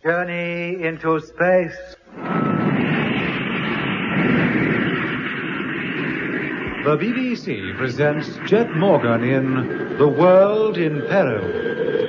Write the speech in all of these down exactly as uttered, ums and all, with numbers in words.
Journey into space. The B B C presents Jet Morgan in The World in Peril.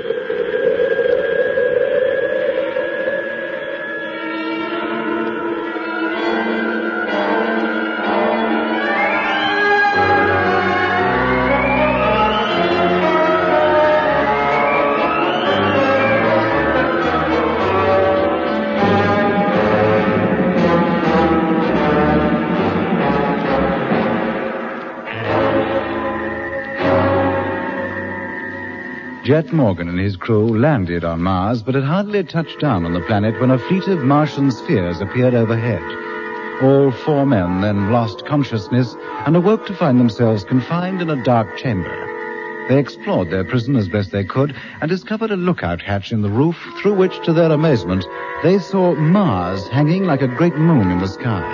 Jet Morgan and his crew landed on Mars, but had hardly touched down on the planet when a fleet of Martian spheres appeared overhead. All four men then lost consciousness and awoke to find themselves confined in a dark chamber. They explored their prison as best they could and discovered a lookout hatch in the roof through which, to their amazement, they saw Mars hanging like a great moon in the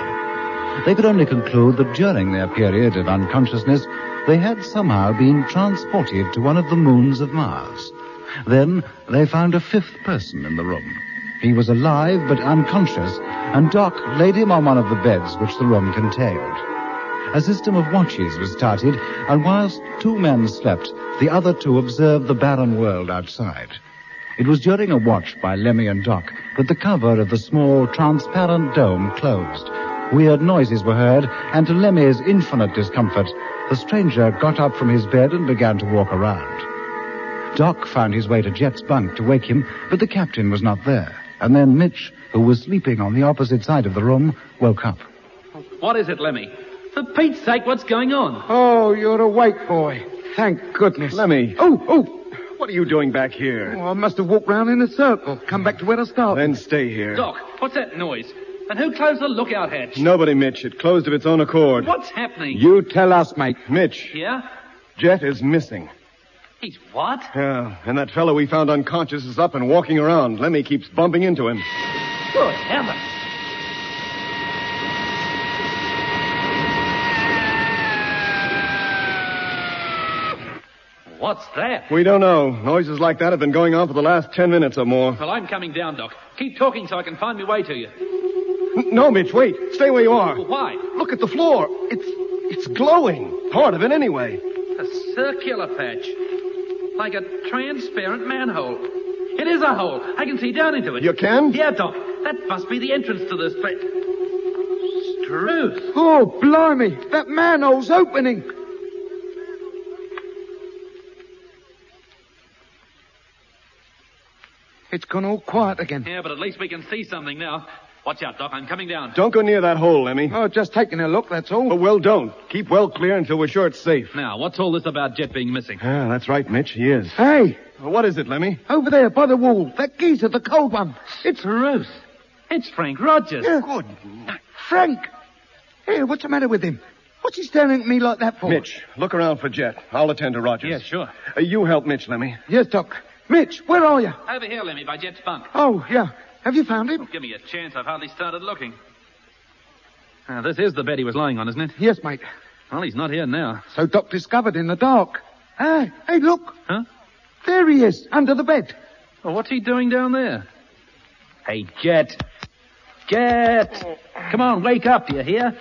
sky. They could only conclude that during their period of unconsciousness, they had somehow been transported to one of the moons of Mars. Then they found a fifth person in the room. He was alive but unconscious, and Doc laid him on one of the beds which the room contained. A system of watches was started, and whilst two men slept, the other two observed the barren world outside. It was during a watch by Lemmy and Doc that the cover of the small, transparent dome closed. Weird noises were heard, and to Lemmy's infinite discomfort, the stranger got up from his bed and began to walk around. Doc found his way to Jet's bunk to wake him, but the captain was not there. And then Mitch, who was sleeping on the opposite side of the room, woke up. What is it, Lemmy? For Pete's sake, what's going on? Oh, you're awake, boy. Thank goodness. Lemmy. Oh, oh. What are you doing back here? Oh, I must have walked round in a circle. Come back to where I started. Then stay here. Doc, what's that noise? And who closed the lookout hatch? Nobody, Mitch. It closed of its own accord. What's happening? You tell us, mate. Mitch. Yeah? Jet is missing. He's what? Yeah, and that fellow we found unconscious is up and walking around. Lemmy keeps bumping into him. Good heavens. What's that? We don't know. Noises like that have been going on for the last ten minutes or more. Well, I'm coming down, Doc. Keep talking so I can find my way to you. No, Mitch, wait. Stay where you are. Well, why? Look at the floor. It's it's glowing. Part of it, anyway. A circular patch. Like a transparent manhole. It is a hole. I can see down into it. You can? Yeah, Doc. That must be the entrance to this place. Struth. Oh, blimey. That manhole's opening. It's gone all quiet again. Yeah, but at least we can see something now. Watch out, Doc. I'm coming down. Don't go near that hole, Lemmy. Oh, just taking a look, that's all. Oh, well, don't. Keep well clear until we're sure it's safe. Now, what's all this about Jet being missing? Ah, that's right, Mitch. He is. Hey, Well, what is it, Lemmy? over there by the wall. That geezer, the cold one. It's Ruth. It's Frank Rogers. Yeah. Good night. Frank. Hey, what's the matter with him? What's he staring at me like that for? Mitch, look around for Jet. I'll attend to Rogers. Yeah, sure. Uh, you help Mitch, Lemmy. Yes, Doc. Mitch, where are you? Over here, Lemmy, by Jet's bunk. Oh, yeah. Have you found him? Give me a chance. I've hardly started looking. Now, this is the bed he was lying on, isn't it? Yes, mate. Well, he's not here now. So Doc discovered in the dark. Hey, hey, look. Huh? There he is, under the bed. Well, what's he doing down there? Hey, Jet. Jet! Come on, wake up, you hear?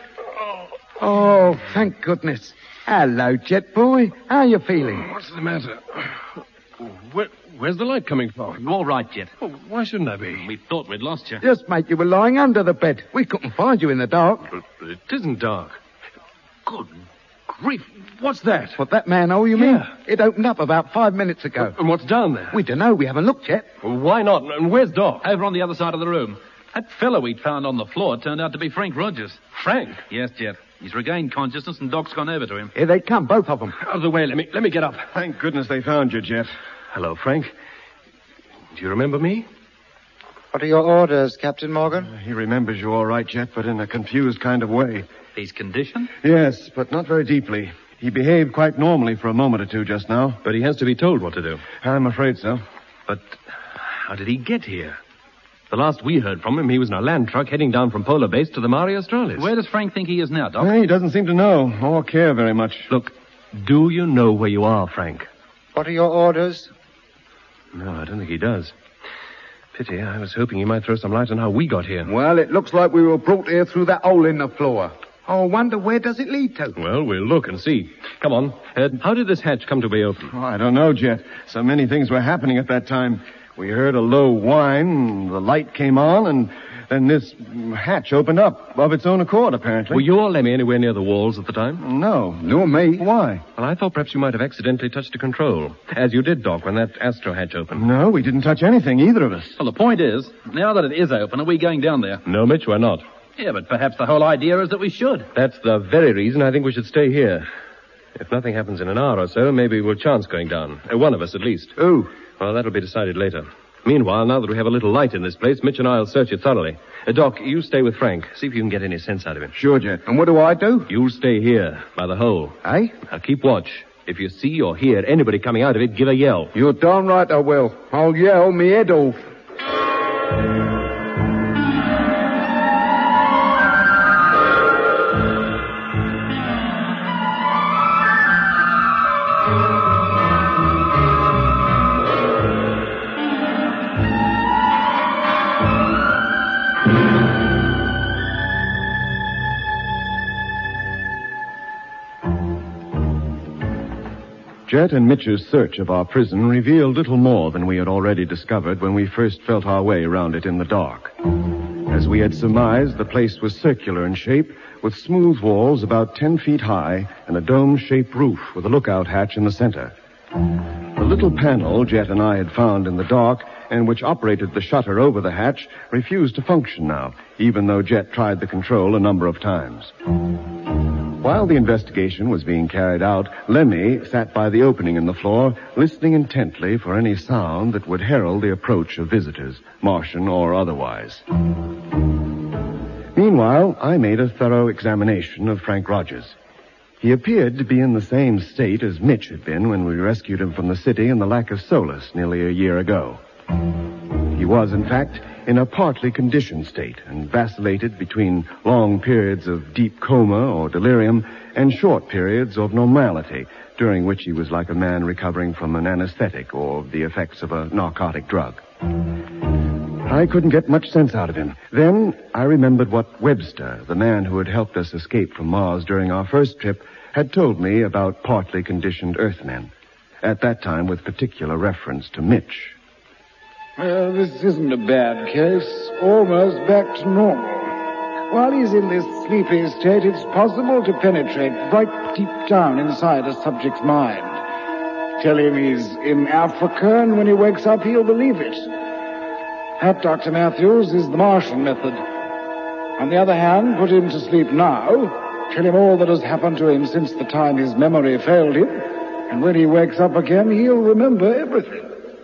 Oh, thank goodness. Hello, Jet boy. How you feeling? What's the matter? Where, where's the light coming from? You all right, Jet? Oh, why shouldn't I be? We thought we'd lost you. Yes, mate, you were lying under the bed. We couldn't find you in the dark. But, but it isn't dark. Good grief. What's that? What, that manhole, you mean? Yeah. It opened up about five minutes ago. And what's down there? We don't know. We haven't looked yet. Well, why not? And where's Doc? Over on the other side of the room. That fellow we'd found on the floor turned out to be Frank Rogers. Frank? Yes, Jet. He's regained consciousness and Doc's gone over to him. Here they come, both of them. Out of the way. Let me, let me get up. Thank goodness they found you, Jet. Hello, Frank. Do you remember me? What are your orders, Captain Morgan? Uh, he remembers you all right, Jet, but in a confused kind of way. His condition? Yes, but not very deeply. He behaved quite normally for a moment or two just now. But he has to be told what to do. I'm afraid so. But how did he get here? The last we heard from him, he was in a land truck heading down from Polar Base to the Mare Australis. Where does Frank think he is now, Doc? Well, he doesn't seem to know or care very much. Look, do you know where you are, Frank? What are your orders? No, I don't think he does. Pity. I was hoping you might throw some light on how we got here. Well, it looks like we were brought here through that hole in the floor. Oh, I wonder where does it lead to? Well, we'll look and see. Come on. Uh, how did this hatch come to be open? Oh, I don't know, Jet. So many things were happening at that time. We heard a low whine, the light came on, and then this hatch opened up of its own accord, apparently. Were you or Lemmy anywhere near the walls at the time? No. Nor me. Why? Well, I thought perhaps you might have accidentally touched a control, as you did, Doc, when that astro hatch opened. No, we didn't touch anything, either of us. Well, the point is, now that it is open, are we going down there? No, Mitch, we're not. Yeah, but perhaps the whole idea is that we should. That's the very reason I think we should stay here. If nothing happens in an hour or so, maybe we'll chance going down. Uh, one of us, at least. Who? Well, that'll be decided later. Meanwhile, now that we have a little light in this place, Mitch and I'll search it thoroughly. Uh, Doc, you stay with Frank. See if you can get any sense out of him. Sure, Jet. And what do I do? You'll stay here, by the hole. Eh? Now, keep watch. If you see or hear anybody coming out of it, give a yell. You're darn right I will. I'll yell me head off. Jet and Mitch's search of our prison revealed little more than we had already discovered when we first felt our way around it in the dark. As we had surmised, the place was circular in shape, with smooth walls about ten feet high and a dome-shaped roof with a lookout hatch in the center. The little panel Jet and I had found in the dark and which operated the shutter over the hatch refused to function now, even though Jet tried the control a number of times. While the investigation was being carried out, Lemmy sat by the opening in the floor, listening intently for any sound that would herald the approach of visitors, Martian or otherwise. Meanwhile, I made a thorough examination of Frank Rogers. He appeared to be in the same state as Mitch had been when we rescued him from the city in the Lac of Solace nearly a year ago. He was, in fact, in a partly conditioned state and vacillated between long periods of deep coma or delirium and short periods of normality, during which he was like a man recovering from an anesthetic or the effects of a narcotic drug. I couldn't get much sense out of him. Then I remembered what Webster, the man who had helped us escape from Mars during our first trip, had told me about partly conditioned Earthmen, at that time with particular reference to Mitch. Well, this isn't a bad case. Almost back to normal. While he's in this sleepy state, it's possible to penetrate right deep down inside a subject's mind. Tell him he's in Africa, and when he wakes up, he'll believe it. That, Doctor Matthews, is the Martian method. On the other hand, put him to sleep now, tell him all that has happened to him since the time his memory failed him, and when he wakes up again, he'll remember everything.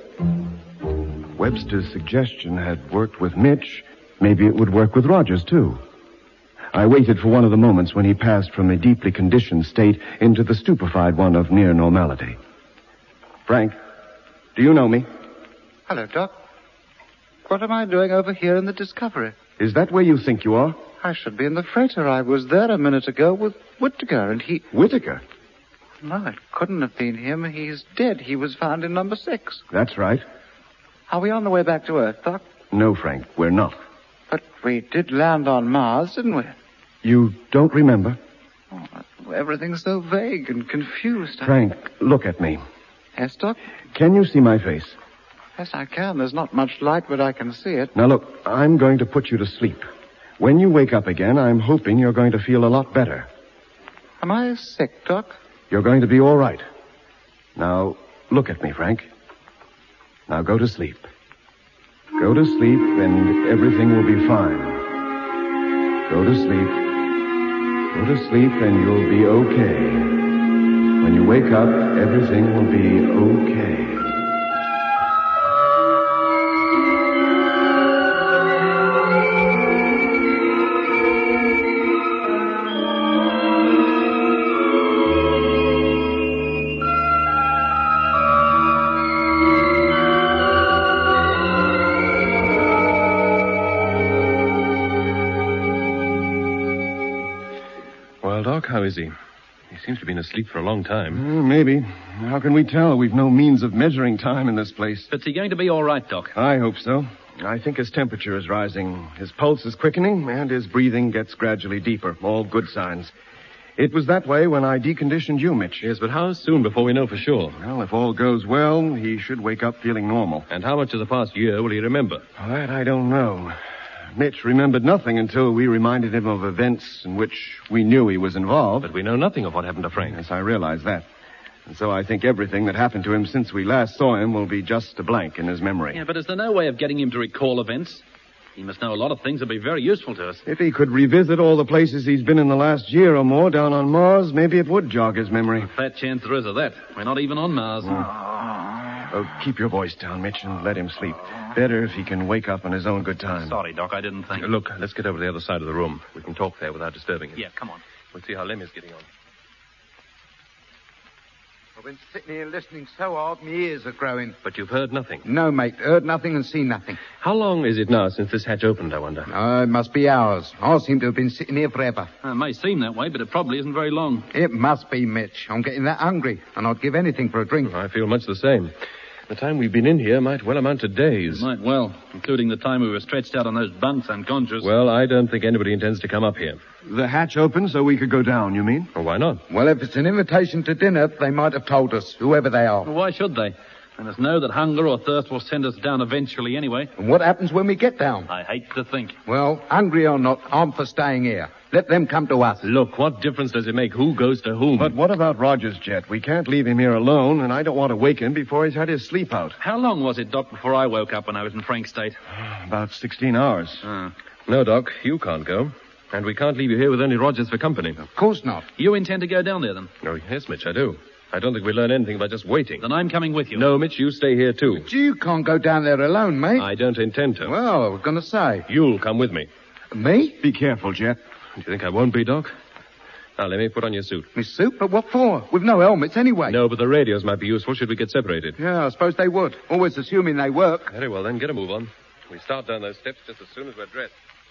Webster's suggestion had worked with Mitch. Maybe it would work with Rogers, too. I waited for one of the moments when he passed from a deeply conditioned state into the stupefied one of near normality. Frank, do you know me? Hello, Doc. What am I doing over here in the Discovery? Is that where you think you are? I should be in the freighter. I was there a minute ago with Whittaker, and he... Whittaker? No, it couldn't have been him. He's dead. He was found in number six. That's right. Are we on the way back to Earth, Doc? No, Frank, we're not. But we did land on Mars, didn't we? You don't remember? Oh, everything's so vague and confused. Frank, look at me. Yes, Doc? Can you see my face? Yes, I can. There's not much light, but I can see it. Now, look, I'm going to put you to sleep. When you wake up again, I'm hoping you're going to feel a lot better. Am I sick, Doc? You're going to be all right. Now, look at me, Frank. Now go to sleep. Go to sleep, and everything will be fine. Go to sleep. Go to sleep, and you'll be okay. When you wake up, everything will be okay. Doc, how is he? He seems to have been asleep for a long time. Mm, maybe. How can we tell? We've no means of measuring time in this place. But is he going to be all right, Doc? I hope so. I think his temperature is rising. His pulse is quickening, and his breathing gets gradually deeper. All good signs. It was that way when I deconditioned you, Mitch. Yes, but how soon before we know for sure? Well, if all goes well, he should wake up feeling normal. And how much of the past year will he remember? Well, that I don't know. Mitch remembered nothing until we reminded him of events in which we knew he was involved. But we know nothing of what happened to Frank. Yes, I realize that. And so I think everything that happened to him since we last saw him will be just a blank in his memory. Yeah, but is there no way of getting him to recall events? He must know a lot of things that would be very useful to us. If he could revisit all the places he's been in the last year or more down on Mars, maybe it would jog his memory. A fat chance there is of that. We're not even on Mars. Oh, keep your voice down, Mitch, and let him sleep. Better if he can wake up on his own good time. Sorry, Doc, I didn't think. Look, let's get over to the other side of the room. We can talk there without disturbing him. Yeah, come on. We'll see how Lemmy's getting on. I've been sitting here listening so hard, my ears are growing. But you've heard nothing. No, mate, heard nothing and seen nothing. How long is it now since this hatch opened, I wonder? Oh, it must be hours. I seem to have been sitting here forever. It may seem that way, but it probably isn't very long. It must be, Mitch. I'm getting that hungry, and I'd give anything for a drink. I feel much the same. The time we've been in here might well amount to days. Might well, including the time we were stretched out on those bunks unconscious. Well, I don't think anybody intends to come up here. The hatch opened so we could go down, you mean? Well, why not? Well, if it's an invitation to dinner, they might have told us, whoever they are. Well, why should they? They must know that hunger or thirst will send us down eventually anyway. And what happens when we get down? I hate to think. Well, hungry or not, I'm for staying here. Let them come to us. Look, what difference does it make who goes to whom? But what about Rogers, Jet? We can't leave him here alone, and I don't want to wake him before he's had his sleep out. How long was it, Doc, before I woke up when I was in Frank's state? About sixteen hours. Uh, No, Doc, you can't go. And we can't leave you here with only Rogers for company. Of course not. you intend to go down there, then? Oh, yes, Mitch, I do. I don't think we learn anything by just waiting. Then I'm coming with you. No, Mitch, you stay here, too. But you can't go down there alone, mate. I don't intend to. Well, I was going to say. You'll come with me. Me? Be careful, Jet. Do you think I won't be, Doc? Now, let me put on your suit. My suit? But what for? With no helmets anyway. No, but the radios might be useful should we get separated. Yeah, I suppose they would. Always assuming they work. Very well, then. Get a move on. We start down those steps just as soon as we're dressed.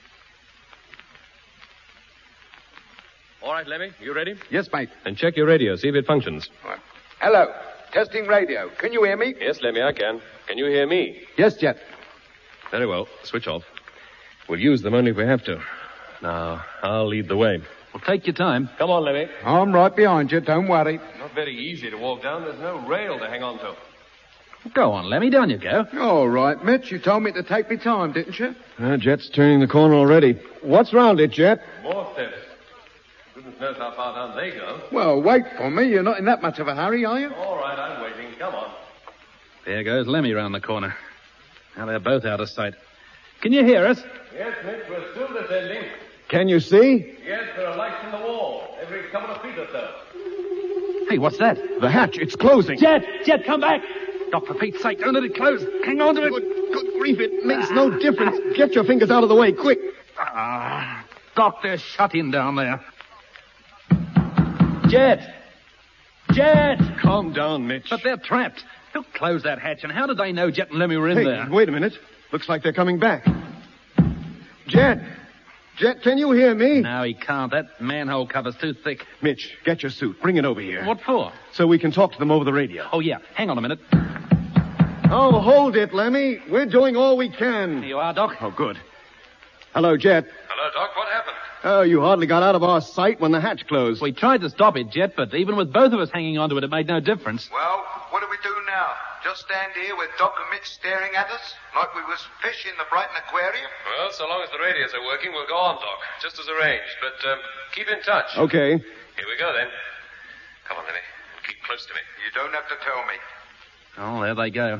All right, Lemmy, you ready? Yes, mate. Then check your radio, see if it functions. Right. Hello. Testing radio. Can you hear me? Yes, Lemmy, I can. Can you hear me? Yes, Jet. Very well. Switch off. We'll use them only if we have to. Now, I'll lead the way. Well, take your time. Come on, Lemmy. I'm right behind you. Don't worry. Not very easy to walk down. There's no rail to hang on to. Go on, Lemmy, down you go. All right, Mitch. You told me to take me time, didn't you? Uh, Jet's turning the corner already. What's round it, Jet? More steps. Goodness knows how far down they go. Well, wait for me. You're not in that much of a hurry, are you? All right, I'm waiting. Come on. There goes Lemmy round the corner. Now they're both out of sight. Can you hear us? Yes, Mitch, we're still descending. Can you see? Yes, there are lights in the wall, every couple of feet or so. Hey, what's that? The hatch, it's closing. Jet! Jet, come back! Doc, for Pete's sake, don't let it close. Hang on to it. Good, good grief, it makes no difference. Get your fingers out of the way, quick. Ah, Doc, they're shut in down there. Jet! Jet! Calm down, Mitch. But they're trapped. Who closed that hatch, and how did they know Jet and Lemmy were in Hey, there? wait a minute. Looks like they're coming back. Jet! Jet, can you hear me? No, he can't. That manhole cover's too thick. Mitch, get your suit. Bring it over here. What for? So we can talk to them over the radio. Oh, yeah. Hang on a minute. Oh, hold it, Lemmy. We're doing all we Here can. you are, Doc. Oh, good. Hello, Jet. Hello, Doc. What happened? Oh, you hardly got out of our sight when the hatch closed. We tried to stop it, Jet, but even with both of us hanging onto it, it made no difference. Well, what do we do now? Just stand here with Doc and Mitch staring at us like we was fish in the Brighton Aquarium? Well, so long as the radios are working, we'll go on, Doc, just as arranged. But um, keep in touch. Okay. Here we go, then. Come on, Lemmy. Keep close to me. You don't have to tell me. Oh, there they go.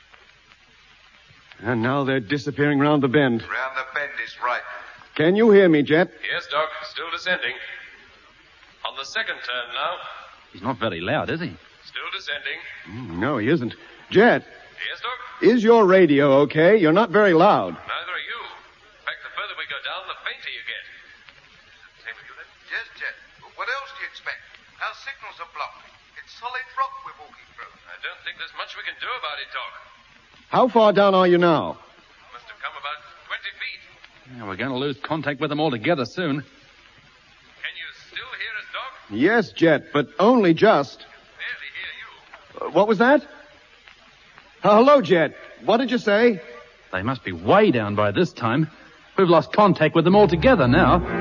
And now they're disappearing round the bend. Round the bend is right. Can you hear me, Jet? Yes, Doc. Still descending. On the second turn now. He's not very loud, is he? Still descending. Mm, no, he isn't. Jet, Yes, Doc? is your radio okay? You're not very loud. Neither are you. In fact, the further we go down, the fainter you get. Same with you, then? Yes, Jet. But what else do you expect? Our signals are blocked. It's solid rock we're walking through. I don't think there's much we can do about it, Doc. How far down are you now? Must have come about twenty feet. Yeah, we're going to lose contact with them altogether soon. Can you still hear us, Doc? Yes, Jet, but only just. Barely hear you. Uh, what was that? Uh, hello, Jet. What did you say? They must be way down by this time. We've lost contact with them altogether now.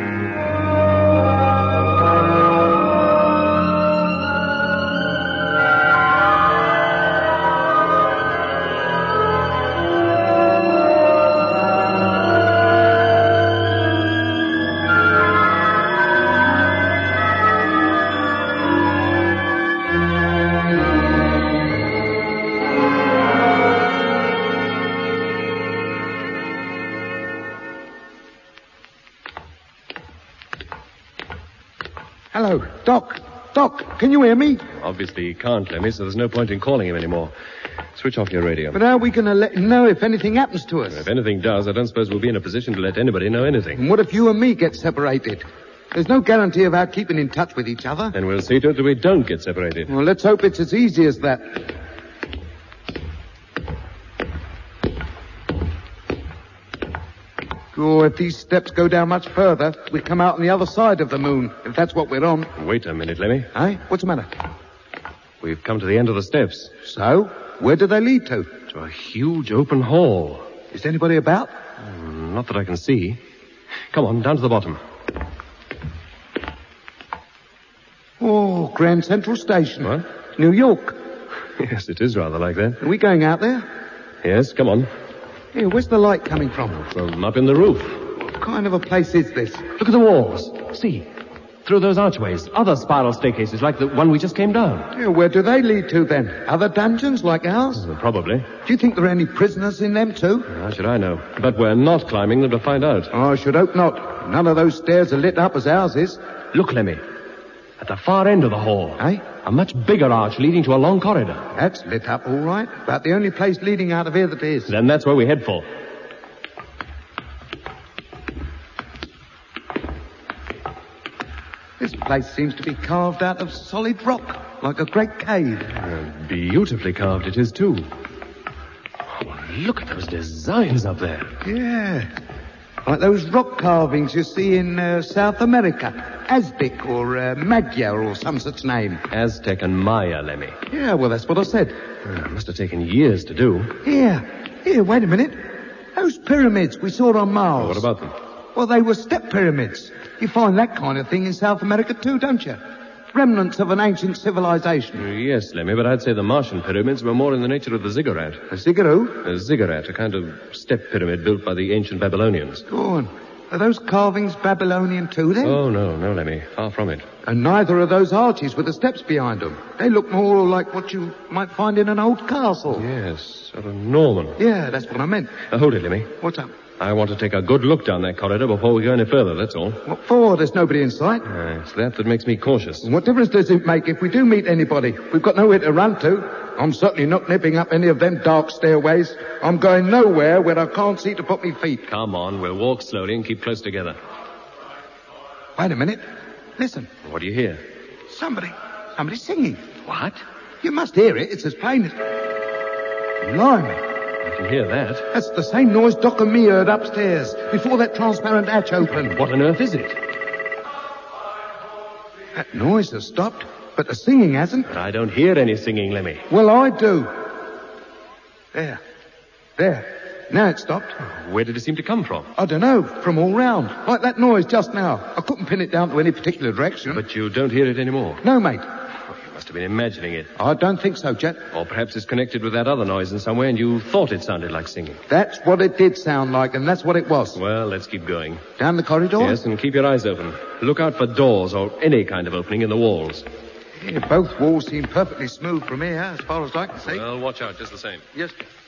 Hello, Doc. Doc, can you hear me? Obviously he can't, Lemmy, so there's no point in calling him anymore. Switch off your radio. But how are we going to let him know if anything happens to us? If anything does, I don't suppose we'll be in a position to let anybody know anything. And what if you and me get separated? There's no guarantee of our keeping in touch with each other. Then we'll see to it that we don't get separated. Well, let's hope it's as easy as that. Oh, if these steps go down much further, we come out on the other side of the moon, if that's what we're on. Wait a minute, Lemmy. Eh? What's the matter? We've come to the end of the steps. So? Where do they lead to? To a huge open hall. Is anybody about? Mm, not that I can see. Come on, down to the bottom. Oh, Grand Central Station. What? New York. Yes, it is rather like that. Are we going out there? Yes, come on. Here, where's the light coming from? From up in the roof. What kind of a place is this? Look at the walls. See, through those archways, other spiral staircases like the one we just came down. Yeah, where do they lead to then? Other dungeons like ours? Uh, probably. Do you think there are any prisoners in them too? How should I know? But we're not climbing them to find out. Oh, I should hope not. None of those stairs are lit up as ours is. Look, Lemmy. At the far end of the hall. Eh? A much bigger arch leading to a long corridor. That's lit up all right. About the only place leading out of here that is. Then that's where we head for. This place seems to be carved out of solid rock, like a great cave. Uh, beautifully carved it is, too. Oh, look at those designs up there. Yeah. Like those rock carvings you see in uh, South America. Aztec or uh, Magyar or some such name. Aztec and Maya, Lemmy. Yeah, well, that's what I said. Uh, must have taken years to do. Here. Here, wait a minute. Those pyramids we saw on Mars. Oh, what about them? Well, they were step pyramids. You find that kind of thing in South America too, don't you? Remnants of an ancient civilization. Uh, yes, Lemmy, but I'd say the Martian pyramids were more in the nature of the ziggurat. A ziggurat? A ziggurat, a kind of step pyramid built by the ancient Babylonians. Go on. Are those carvings Babylonian too, then? Oh, no, no, Lemmy. Far from it. And neither are those arches with the steps behind them. They look more like what you might find in an old castle. Yes, sort of Norman. Yeah, that's what I meant. Uh, hold it, Lemmy. What's up? I want to take a good look down that corridor before we go any further, that's all. What for? There's nobody in sight. Uh, it's that that makes me cautious. What difference does it make if we do meet anybody? We've got nowhere to run to. I'm certainly not nipping up any of them dark stairways. I'm going nowhere where I can't see to put me feet. Come on, we'll walk slowly and keep close together. Wait a minute. Listen. What do you hear? Somebody. Somebody singing. What? You must hear it. It's as plain as... Blimey. I can hear that. That's the same noise Doc and me heard upstairs before that transparent hatch opened. What on earth is it? That noise has stopped, but the singing hasn't. But I don't hear any singing, Lemmy. Well, I do. There. There. Now it stopped. Where did it seem to come from? I don't know. From all round. Like that noise just now. I couldn't pin it down to any particular direction. But you don't hear it anymore? No, mate. Oh, you must have been imagining it. I don't think so, Jet. Or perhaps it's connected with that other noise in some way and you thought it sounded like singing. That's what it did sound like, and that's what it was. Well, let's keep going. Down the corridor? Yes, and keep your eyes open. Look out for doors or any kind of opening in the walls. Yeah, both walls seem perfectly smooth from here, as far as I can see. Well, watch out, just the same. Yes.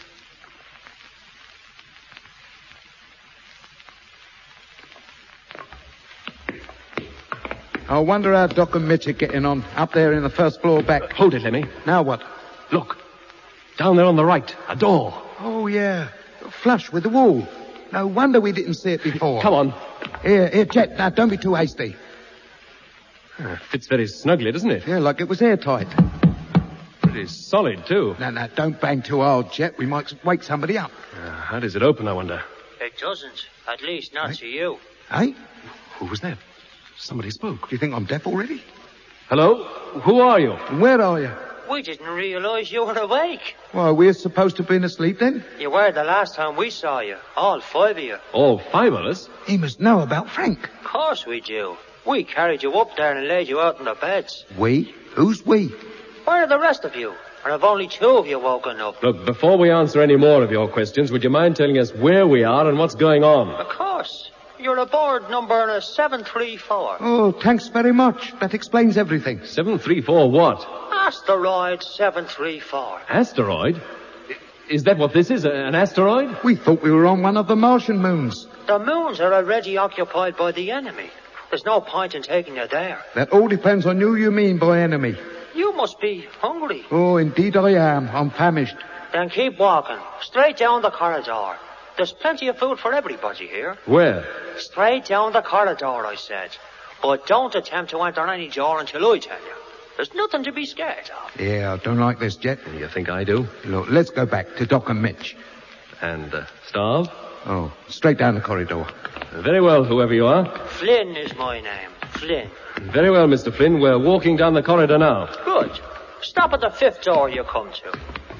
I wonder how Doc and Mitch are getting on up there in the first floor back. Hold it, Lemmy. Now what? Look. Down there on the right. A door. Oh, yeah. Flush with the wall. No wonder we didn't see it before. Come on. Here, here, Jet. Now, don't be too hasty. Uh, fits very snugly, doesn't it? Yeah, like it was airtight. Pretty solid, too. No, no, don't bang too hard, Jet. We might wake somebody up. Uh, how does it open, I wonder? It doesn't. At least not Hey? to you. Eh? Who was that? Somebody spoke. Do you think I'm deaf already? Hello? Who are you? Where are you? We didn't realize you were awake. Well, we're supposed to have been asleep then? You were the last time we saw you. All five of you. All five of us? He must know about Frank. Of course we do. We carried you up there and laid you out in the beds. We? Who's we? Where are the rest of you? Or have only two of you woken up? Look, before we answer any more of your questions, would you mind telling us where we are and what's going on? Of course. You're aboard number seven three four. Oh, thanks very much. That explains everything. seven three four what? Asteroid seven three four. Asteroid? Is that what this is, an asteroid? We thought we were on one of the Martian moons. The moons are already occupied by the enemy. There's no point in taking you there. That all depends on who you mean by enemy. You must be hungry. Oh, indeed I am. I'm famished. Then keep walking. Straight down the corridor. There's plenty of food for everybody here. Where? Straight down the corridor, I said. But don't attempt to enter any door until I tell you. There's nothing to be scared of. Yeah, I don't like this, Jet. You think I do? Look, let's go back to Doc and Mitch. And, uh, Starve? Oh, straight down the corridor. Very well, whoever you are. Flynn is my name. Flynn. Very well, Mister Flynn. We're walking down the corridor now. Good. Stop at the fifth door you come to.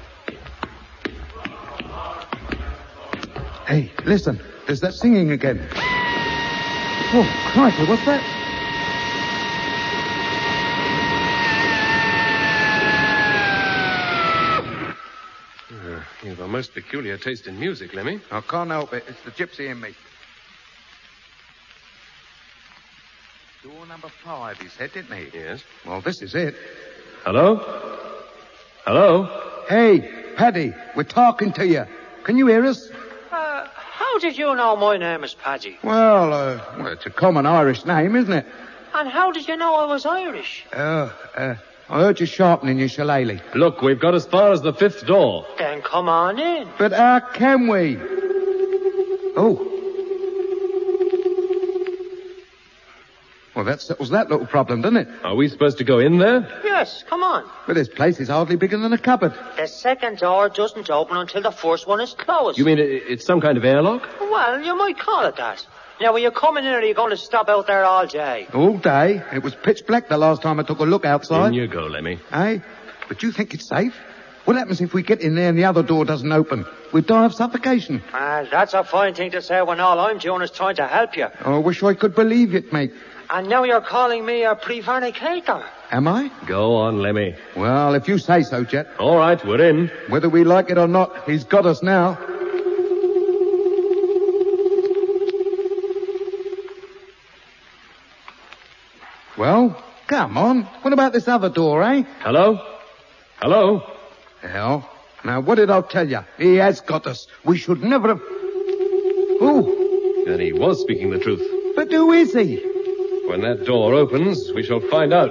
Hey, listen. There's that singing again. Oh, crikey, what's that? Uh, you have a most peculiar taste in music, Lemmy. I can't help it. It's the gypsy in me. Door number five, he said, didn't he? Yes. Well, this is it. Hello? Hello? Hey, Paddy, we're talking to you. Can you hear us? Uh, how did you know my name is Paddy? Well, uh, well, it's a common Irish name, isn't it? And how did you know I was Irish? Uh, uh, I heard you sharpening your shillelagh. Look, we've got as far as the fifth door. Then come on in. But how can we? Oh. Well, that settles that little problem, doesn't it? Are we supposed to go in there? Yes, come on. But this place is hardly bigger than a cupboard. The second door doesn't open until the first one is closed. You mean it, it's some kind of airlock? Well, you might call it that. Now, are you coming in or are you going to stop out there all day? All day. It was pitch black the last time I took a look outside. In you go, Lemmy. Hey, but you think it's safe? What happens if we get in there and the other door doesn't open? We'd die of suffocation. Ah, that's a fine thing to say when all I'm doing is trying to help you. Oh, I wish I could believe it, mate. And now you're calling me a prevaricator. Am I? Go on, Lemmy. Well, if you say so, Jet. All right, we're in. Whether we like it or not, he's got us now. Well, come on. What about this other door, eh? Hello? Hello? Hell. Now, what did I tell you? He has got us. We should never have... Who? Then he was speaking the truth. But who is he? When that door opens, we shall find out.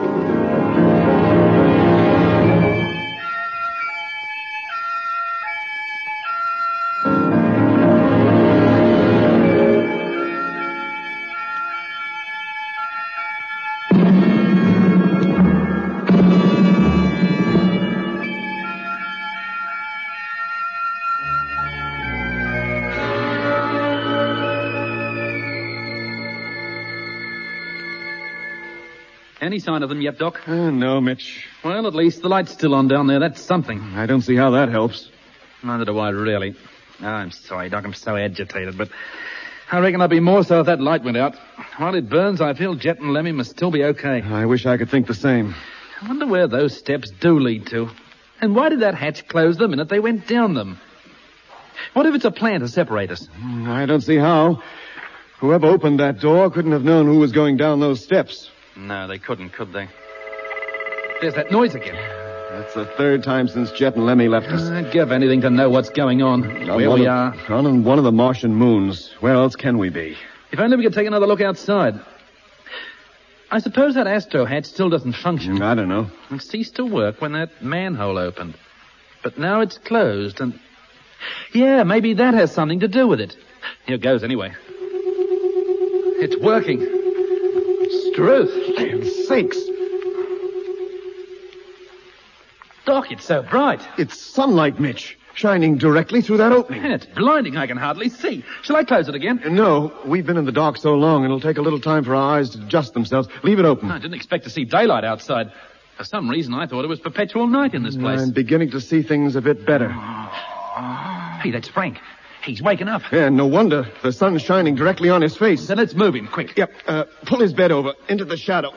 Any sign of them yet, Doc? Uh, no, Mitch. Well, at least the light's still on down there. That's something. I don't see how that helps. Neither do I, really. Oh, I'm sorry, Doc. I'm so agitated, but I reckon I'd be more so if that light went out. While it burns, I feel Jet and Lemmy must still be okay. I wish I could think the same. I wonder where those steps do lead to. And why did that hatch close the minute they went down them? What if it's a plan to separate us? I don't see how. Whoever opened that door couldn't have known who was going down those steps. No, they couldn't, could they? There's that noise again. That's the third time since Jet and Lemmy left us. I'd give anything to know what's going on, on where we of, are. On one of the Martian moons. Where else can we be? If only we could take another look outside. I suppose that astro hatch still doesn't function. I don't know. It ceased to work when that manhole opened. But now it's closed and... Yeah, maybe that has something to do with it. Here it goes anyway. It's working. Struth. Damn sakes. Doc, it's so bright. It's sunlight, Mitch, shining directly through that opening. And it's blinding. I can hardly see. Shall I close it again? No, we've been in the dark so long, it'll take a little time for our eyes to adjust themselves. Leave it open. I didn't expect to see daylight outside. For some reason, I thought it was perpetual night in this place. I'm beginning to see things a bit better. Hey, that's Frank. He's waking up. Yeah, no wonder. The sun's shining directly on his face. Then let's move him, quick. Yep, uh, pull his bed over into the shadow.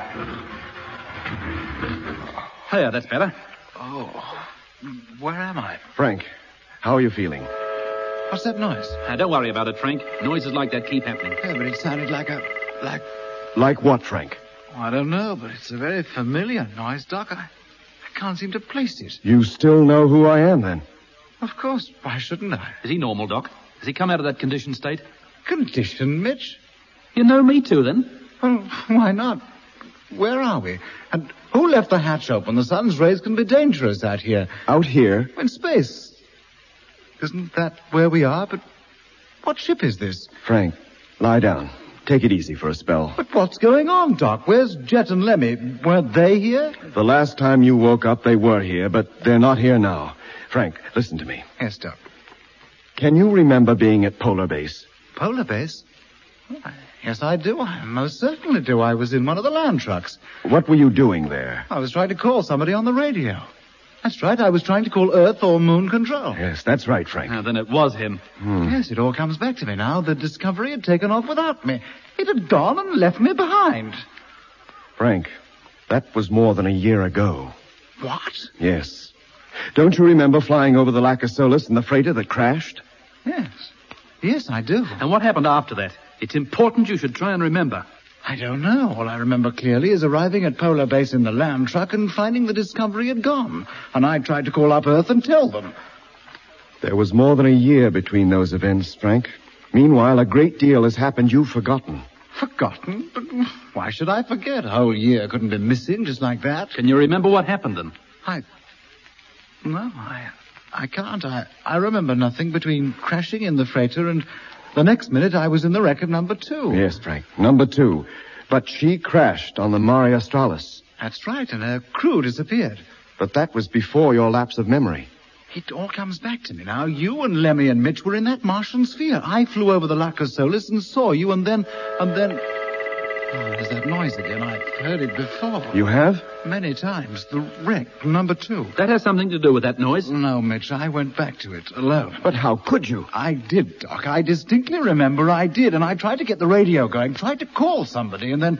There, that's better. Oh, where am I? Frank, how are you feeling? What's that noise? Now, don't worry about it, Frank. Noises like that keep happening. Yeah, but it sounded like a... like... Like what, Frank? Oh, I don't know, but it's a very familiar noise, Doc. I, I can't seem to place it. You still know who I am, then? Of course. Why shouldn't I? Is he normal, Doc? Has he come out of that conditioned state? Condition, Mitch? You know me too, then? Well, why not? Where are we? And who left the hatch open? The sun's rays can be dangerous out here. Out here? In space. Isn't that where we are? But what ship is this? Frank, lie down. Take it easy for a spell. But what's going on, Doc? Where's Jet and Lemmy? Weren't they here? The last time you woke up, they were here, but they're not here now. Frank, listen to me. Yes, Doc. Can you remember being at Polar Base? Polar Base? Oh, yes, I do. I most certainly do. I was in one of the land trucks. What were you doing there? I was trying to call somebody on the radio. That's right. I was trying to call Earth or Moon Control. Yes, that's right, Frank. Now, then it was him. Hmm. Yes, it all comes back to me now. The Discovery had taken off without me. It had gone and left me behind. Frank, that was more than a year ago. What? Yes. Don't you remember flying over the Lacasolis in the freighter that crashed? Yes. Yes, I do. And what happened after that? It's important you should try and remember. I don't know. All I remember clearly is arriving at Polar Base in the land truck and finding the Discovery had gone. And I tried to call up Earth and tell them. There was more than a year between those events, Frank. Meanwhile, a great deal has happened you've forgotten. Forgotten? But why should I forget? A whole year couldn't be missing just like that. Can you remember what happened then? I... No, I... I can't. I, I remember nothing between crashing in the freighter and the next minute I was in the wreck of number two. Yes, Frank, number two. But she crashed on the Mare Australis. That's right, and her crew disappeared. But that was before your lapse of memory. It all comes back to me now. You and Lemmy and Mitch were in that Martian sphere. I flew over the Lacasolis and saw you, and then... and then... Oh, there's that noise again. I've heard it before. You have? Many times. The wreck, number two. That has something to do with that noise? No, Mitch, I went back to it alone. But how could you? I did, Doc. I distinctly remember I did, and I tried to get the radio going, tried to call somebody, and then...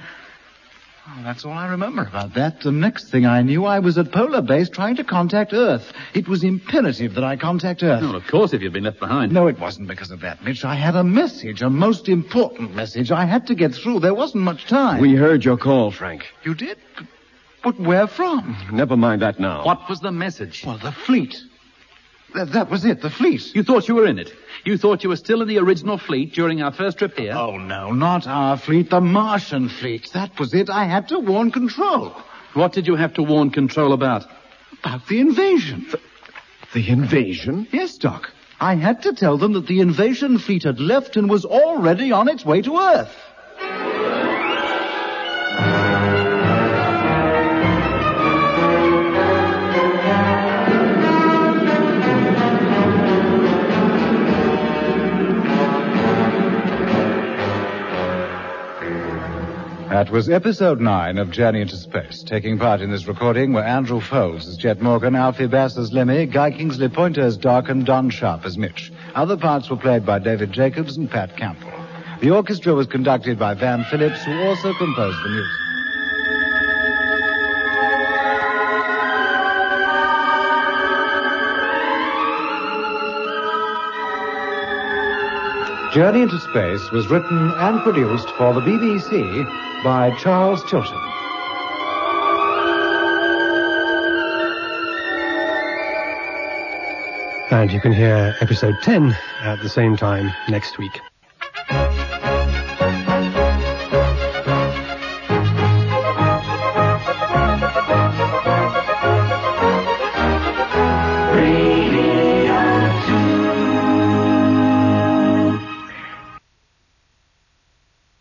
Oh, that's all I remember about that. The next thing I knew, I was at Polar Base trying to contact Earth. It was imperative that I contact Earth. Well, of course, if you'd been left behind. No, it wasn't because of that, Mitch. I had a message, a most important message. I had to get through. There wasn't much time. We heard your call, Frank. You did? But where from? Never mind that now. What was the message? Well, the fleet. That, that was it, the fleet. You thought you were in it? You thought you were still in the original fleet during our first trip here? Oh, no, not our fleet, the Martian fleet. That was it. I had to warn Control. What did you have to warn Control about? About the invasion. The, the invasion? Yes, Doc. I had to tell them that the invasion fleet had left and was already on its way to Earth. That was episode nine of Journey into Space. Taking part in this recording were Andrew Foles as Jet Morgan, Alfie Bass as Lemmy, Guy Kingsley Pointer as Doc, and Don Sharp as Mitch. Other parts were played by David Jacobs and Pat Campbell. The orchestra was conducted by Van Phillips, who also composed the music. Journey into Space was written and produced for the B B C by Charles Chilton. And you can hear episode ten at the same time next week.